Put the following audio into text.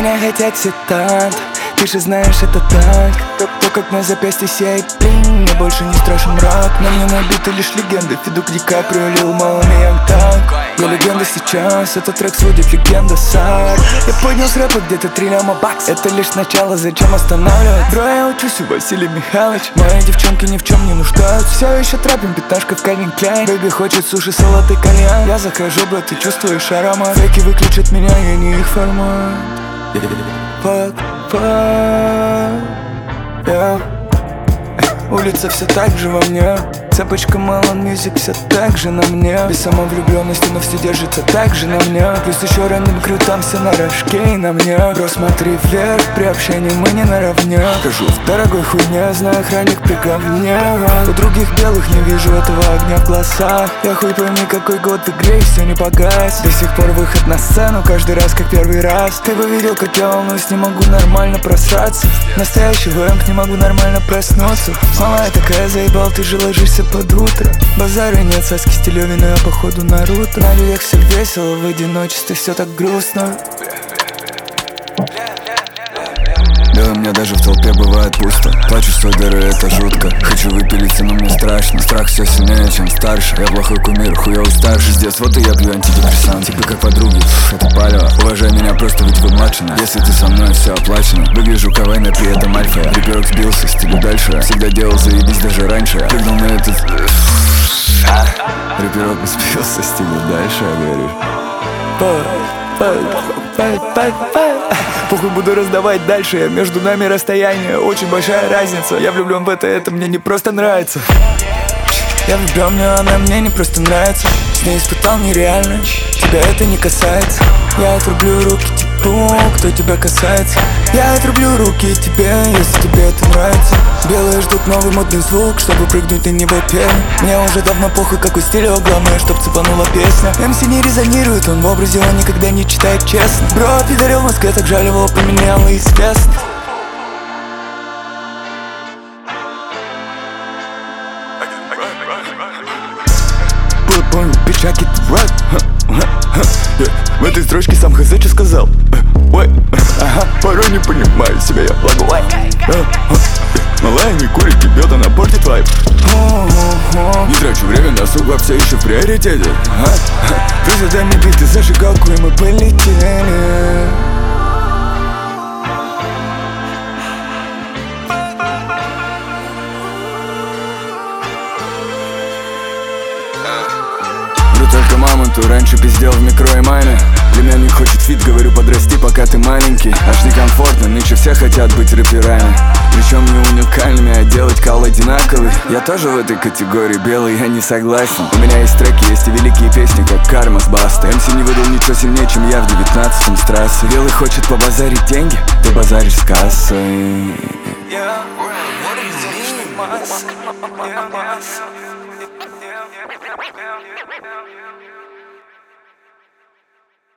Меня хотят все так, ты же знаешь, это так. То, как на запястье сияет блин, мне больше не страшен мрак. На мне набиты лишь легенды, Федук, Ди Каприо, Лил Маун и Янг Так. Я легенда сейчас, этот трек сводит легенда Сар. Я поднял с рэпа где-то 3 ляма бакс. Это лишь начало, зачем останавливать? Бро, я учусь у Василия Михайлович. Мои девчонки ни в чем не нуждаются. Все еще трапим, пятнашка в Кальвин Кляйн. Бэйби хочет суши, салат и кальян. Я захожу, бро, ты чувствуешь аромат. Фейки выключат меня, я не их формат. Fuck, yeah. Улица все так же во мне. Цепочка Melon Music все так же на мне. Без самовлюбленности, но все держится так же на мне. Плюс еще рандом крю, там все на рожке и на мне. Бро, смотри вверх, при общении мы не наравне. Хожу в дорогой хуйне, знаю охранник при говне. У других белых не вижу этого огня в глазах. Я хуй пойми, какой год в игре, и все не погас. До сих пор выход на сцену, каждый раз как первый раз. Ты бы видел, как я волнуюсь, не могу нормально просраться. Настоящий вэмп, не могу нормально проснуться. Малая такая, заебал, ты же ложишься под утро. Базара нет, Саски Стилёвина, я походу Наруто. На людях все весело, в одиночестве все так грустно. Да, у меня даже в толпе бывает пусто. Плачу с той дыры, это жутко. Хочу выпилиться, но мне страшно. Страх все сильнее, чем старше. Я плохой кумир, хуёвый старший. С детства вот и я пью антидепрессант. Типа как подруги, это палево. Уважай меня просто, ведь вы младшина. Если ты со мной, все оплачено. Выгляжу КВН, при этом альфа. Рэперок сбился, стилю дальше. Всегда делал заебись даже раньше. Прыгнул на этот... Рэперок сбился, стилю дальше, говоришь. Похуй, буду раздавать дальше. Между нами расстояние, очень большая разница. Я влюблен в это мне не просто нравится. Я влюблен в нее, она мне не просто нравится. С ней испытал нереально, тебя это не касается. Я отрублю руки типу, кто тебя касается. Я отрублю руки тебе, если тебе это нравится. Белые ждут новый модный звук, чтобы прыгнуть на него первым. Мне уже давно похуй, какой стиль, главное, чтоб цепанула песня. МС не резонирует, он в образе, он никогда не читает честно. Бро, пидорил в Москве, так жаль его поменял и известно. Понял, пиджаки, ты рэп. В этой строчке сам хз что сказал. Ой, ага, порой не понимаю себя, я лагу. Малая не курит, пьет, она портит вайб. Не трачу время на сугубо, все еще в приоритете. Друзья, дай мне бит и зажигалку, и мы полетели. Только мамонту, раньше пиздел в микро и маме. Племянник хочет фит, говорю, подрасти, пока ты маленький. Аж некомфортно, нынче все хотят быть рэперами. Причем не уникальными, а делать кал одинаковый. Я тоже в этой категории белый, я не согласен. У меня есть треки, есть и великие песни, как Карма с Бастой. МС не выдал ничего сильнее, чем я в 19-м с трассы. Белый хочет побазарить деньги, ты базаришь с кассой. Yeah.